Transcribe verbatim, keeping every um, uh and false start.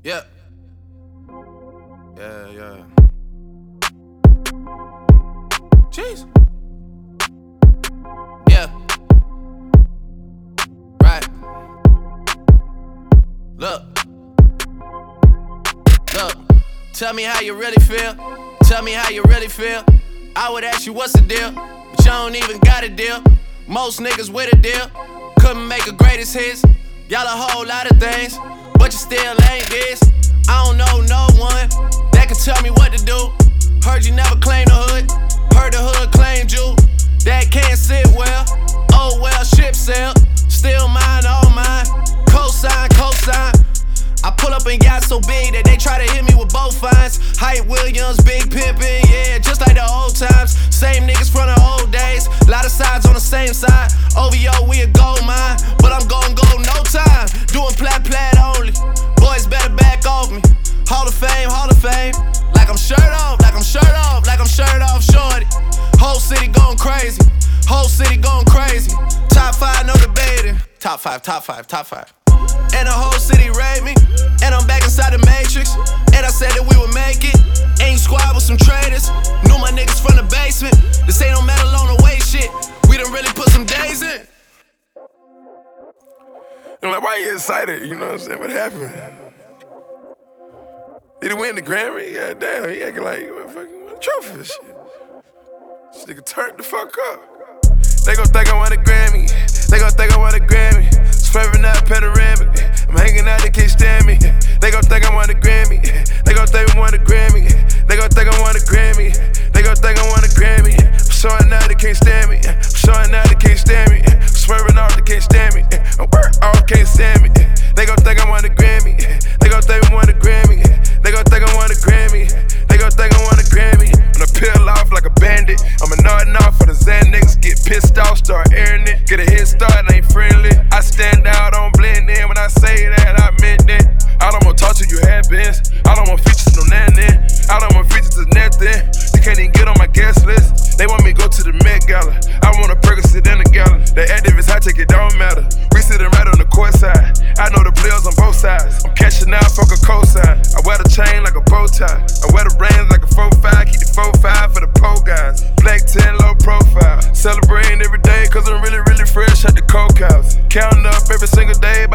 Yeah. Yeah, yeah. Jeez. Yeah. Right. Look. Look. Tell me how you really feel. Tell me how you really feel. I would ask you what's the deal, but you don't even got a deal. Most niggas with a deal couldn't make a greatest hits. Y'all a whole lot of things, but you still ain't this. I don't know no one that can tell me what to do. Heard you never claimed the hood. Heard the hood claimed you. That can't sit well. Oh well, ship sail. Still mine, all mine. Cosign, cosign. I pull up and got so big that they try to hit me with both fines. Hype Williams, Big Pimpin', yeah, just like the old times. Same niggas from the old days. Lot of sides on the same side. O V O, we a gold mine, but I'm gon' go no time. Doing plat plat only. Boys better back off me. Hall of Fame, Hall of Fame. Like I'm shirt off, like I'm shirt off, like I'm shirt off, shorty. Whole city going crazy. Whole city going crazy. Top five, no debating. Top five, top five, top five. And the whole city rate me. And I'm back inside the Matrix. And I said that we would make it. Ain't squad with some traders. Knew my niggas from the basement. This ain't no metal on the way shit. We done really put some days in. I'm like, why you excited? You know what I'm saying? What happened? Did he win the Grammy? God damn, he acting like what fucking what a trophy and shit. This nigga turned the fuck up. They gon' think I want a Grammy. They gon' think I want a Grammy. Swerving out panoramic. I'm hanging out, they can't stand me. They gon' think I want a Grammy. They gon' think I want a Grammy. They gon' think I want a Grammy. They gon' think I want a Grammy. I'm showing out, they can't stand me. I'm showing out, they can't stand me. I'm swerving off, they can't stand me. I'm work off, can't stand me. They gon' think I want a Grammy. They gon' think I want a Grammy. They gon' think I want a Grammy. They gon' think I want a Grammy. When I peel off like a bandit, I'm a nodding off for the Zan niggas. Get pissed off, start airing it. Get a head start, ain't friendly. I stand out, don't blend in. When I say that, I meant it. I don't wanna talk to you, have been. I don't want features, no nothing. I don't want features, to nothing. You can't even get on my guest list. They want me to go to the Met Gala. I want a Percocet in the gala. The activists, I take it, don't matter. We sitting right on the court side. I know the players on both sides. I'm cashing out, fuck a cosign. I wear the chain like a bow tie. I wear the rings like a four five. Keep the four five for the pole guys. Black ten, low profile. Celebrating every day, cause I'm really, really fresh at the coke house. Counting up every single day.